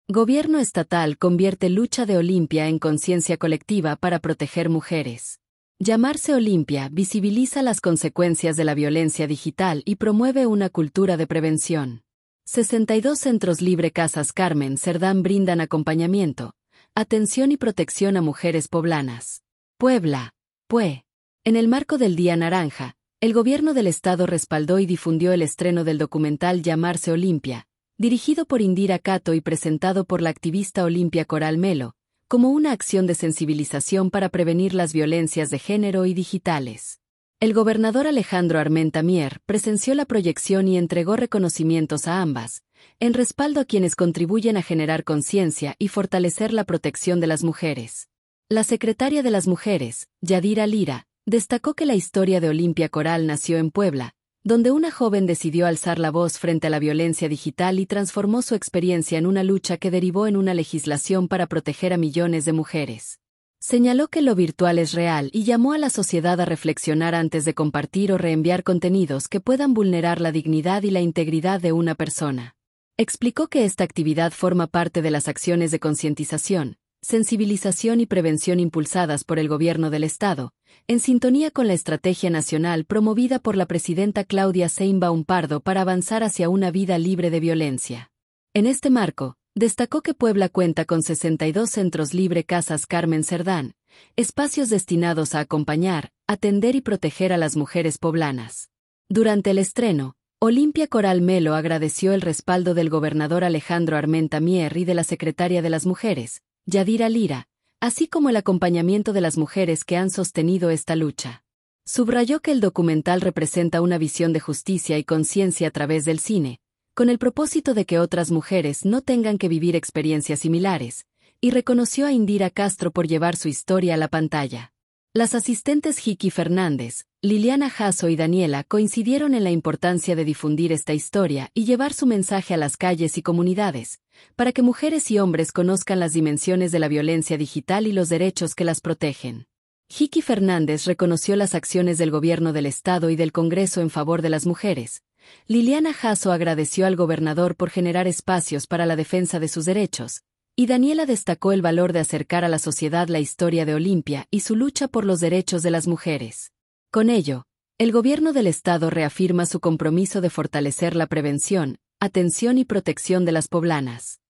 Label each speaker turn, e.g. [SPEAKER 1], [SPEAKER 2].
[SPEAKER 1] Gobierno estatal convierte lucha de Olimpia en conciencia colectiva para proteger mujeres. Llamarse Olimpia visibiliza las consecuencias de la violencia digital y promueve una cultura de prevención. 62 Centros Libre Casas Carmen Cerdán brindan acompañamiento, atención y protección a mujeres poblanas. Puebla, PUE. En el marco del Día Naranja, el gobierno del estado respaldó y difundió el estreno del documental Llamarse Olimpia, dirigido por Indira Cato y presentado por la activista Olimpia Coral Melo, como una acción de sensibilización para prevenir las violencias de género y digitales. El gobernador Alejandro Armenta Mier presenció la proyección y entregó reconocimientos a ambas, en respaldo a quienes contribuyen a generar conciencia y fortalecer la protección de las mujeres. La secretaria de las Mujeres, Yadira Lira, destacó que la historia de Olimpia Coral nació en Puebla, donde una joven decidió alzar la voz frente a la violencia digital y transformó su experiencia en una lucha que derivó en una legislación para proteger a millones de mujeres. Señaló que lo virtual es real y llamó a la sociedad a reflexionar antes de compartir o reenviar contenidos que puedan vulnerar la dignidad y la integridad de una persona. Explicó que esta actividad forma parte de las acciones de concientización, sensibilización y prevención impulsadas por el gobierno del Estado, en sintonía con la estrategia nacional promovida por la presidenta Claudia Sheinbaum Pardo para avanzar hacia una vida libre de violencia. En este marco, destacó que Puebla cuenta con 62 Centros Libre Casas Carmen Cerdán, espacios destinados a acompañar, atender y proteger a las mujeres poblanas. Durante el estreno, Olimpia Coral Melo agradeció el respaldo del gobernador Alejandro Armenta Mier y de la secretaria de las Mujeres, Yadira Lira, así como el acompañamiento de las mujeres que han sostenido esta lucha. Subrayó que el documental representa una visión de justicia y conciencia a través del cine, con el propósito de que otras mujeres no tengan que vivir experiencias similares, y reconoció a Indira Castro por llevar su historia a la pantalla. Las asistentes Jiki Fernández, Liliana Jasso y Daniela coincidieron en la importancia de difundir esta historia y llevar su mensaje a las calles y comunidades, para que mujeres y hombres conozcan las dimensiones de la violencia digital y los derechos que las protegen. Jiki Fernández reconoció las acciones del gobierno del Estado y del Congreso en favor de las mujeres. Liliana Jasso agradeció al gobernador por generar espacios para la defensa de sus derechos, y Daniela destacó el valor de acercar a la sociedad la historia de Olimpia y su lucha por los derechos de las mujeres. Con ello, el gobierno del Estado reafirma su compromiso de fortalecer la prevención, atención y protección de las poblanas.